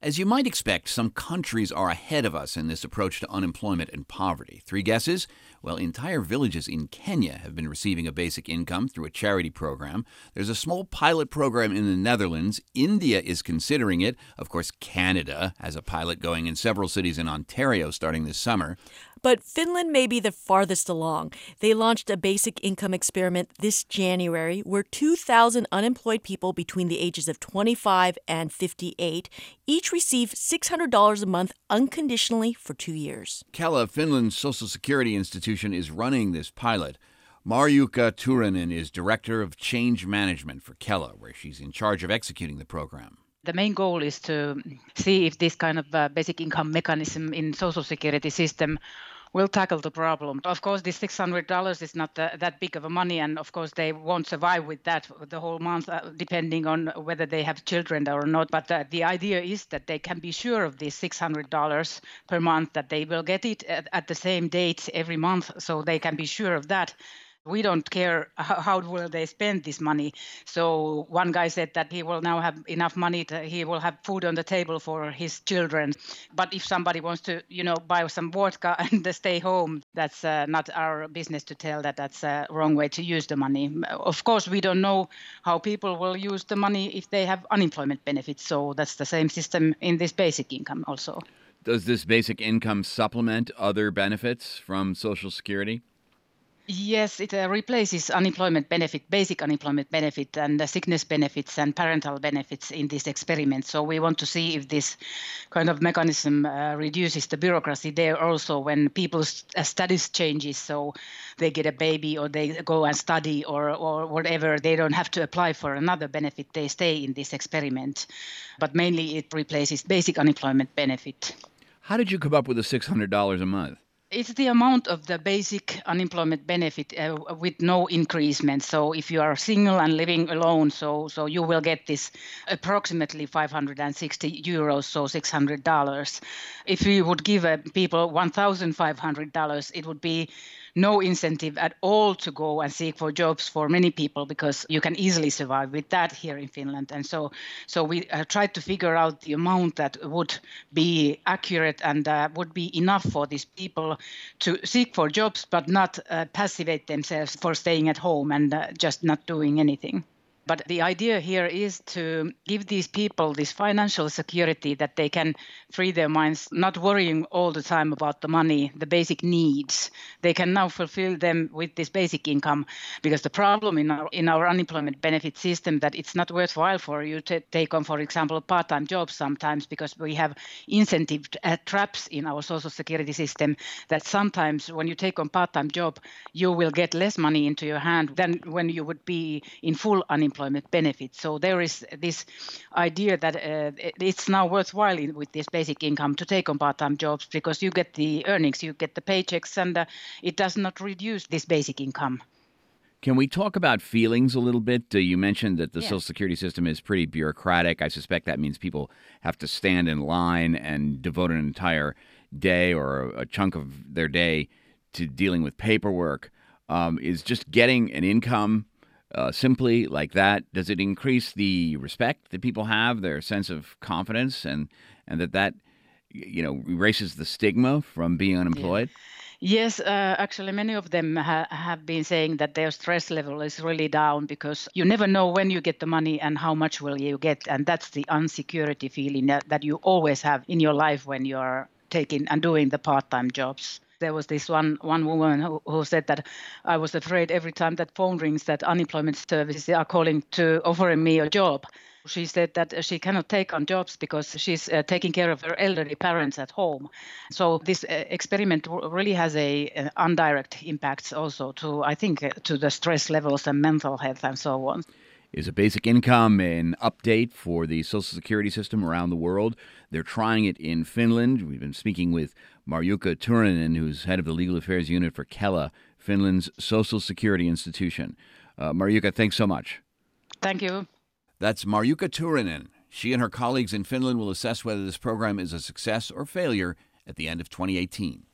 As you might expect, some countries are ahead of us in this approach to unemployment and poverty. 3 guesses? Well, entire villages in Kenya have been receiving a basic income through a charity program. There's a small pilot program in the Netherlands. India is considering it. Of course, Canada has a pilot going in several cities in Ontario starting this summer. But Finland may be the farthest along. They launched a basic income experiment this January where 2,000 unemployed people between the ages of 25 and 58 each receive $600 a month unconditionally for 2 years. Kela, Finland's Social Security institution, is running this pilot. Marjukka Turunen is director of change management for Kela, where she's in charge of executing the program. The main goal is to see if this kind of basic income mechanism in social security system will tackle the problem. Of course, this $600 is not that big of a money, and of course they won't survive with that the whole month, depending on whether they have children or not. But the idea is that they can be sure of this $600 per month, that they will get it at the same date every month, so they can be sure of that. We don't care how will they spend this money. So one guy said that he will now have enough money, he will have food on the table for his children. But if somebody wants to, buy some vodka and stay home, that's not our business to tell that that's a wrong way to use the money. Of course, we don't know how people will use the money if they have unemployment benefits. So that's the same system in this basic income also. Does this basic income supplement other benefits from Social Security? Yes, it replaces unemployment benefit, basic unemployment benefit, and sickness benefits and parental benefits in this experiment. So we want to see if this kind of mechanism reduces the bureaucracy there also when people's status changes. So they get a baby or they go and study or whatever. They don't have to apply for another benefit. They stay in this experiment. But mainly it replaces basic unemployment benefit. How did you come up with the $600 a month? It's the amount of the basic unemployment benefit with no increasement. So if you are single and living alone, so you will get this approximately 560 euros, so $600. If we would give people $1,500, it would be no incentive at all to go and seek for jobs for many people because you can easily survive with that here in Finland. And so we tried to figure out the amount that would be accurate and would be enough for these people to seek for jobs, but not passivate themselves for staying at home and just not doing anything. But the idea here is to give these people this financial security that they can free their minds, not worrying all the time about the money, the basic needs. They can now fulfill them with this basic income because the problem in our unemployment benefit system that it's not worthwhile for you to take on, for example, part-time jobs sometimes because we have incentive traps in our social security system that sometimes when you take on part-time job, you will get less money into your hand than when you would be in full unemployment benefits. So there is this idea that it's now worthwhile with this basic income to take on part-time jobs because you get the earnings, you get the paychecks, and it does not reduce this basic income. Can we talk about feelings a little bit? You mentioned that the Yes. Social Security system is pretty bureaucratic. I suspect that means people have to stand in line and devote an entire day or a chunk of their day to dealing with paperwork. Is just getting an income simply like that, does it increase the respect that people have, their sense of confidence, and that erases the stigma from being unemployed? Yeah. Yes, actually, many of them have been saying that their stress level is really down because you never know when you get the money and how much will you get. And that's the insecurity feeling that you always have in your life when you are taking and doing the part-time jobs. There was this one woman who said that I was afraid every time that phone rings that unemployment services are calling to offering me a job. She said that she cannot take on jobs because she's taking care of her elderly parents at home. So this experiment really has a indirect impacts also to, I think, to the stress levels and mental health and so on. Is a basic income an update for the Social Security system around the world? They're trying it in Finland. We've been speaking with Marjukka Turunen, who's head of the Legal Affairs Unit for Kela, Finland's Social Security institution. Marjukka, thanks so much. Thank you. That's Marjukka Turunen. She and her colleagues in Finland will assess whether this program is a success or failure at the end of 2018.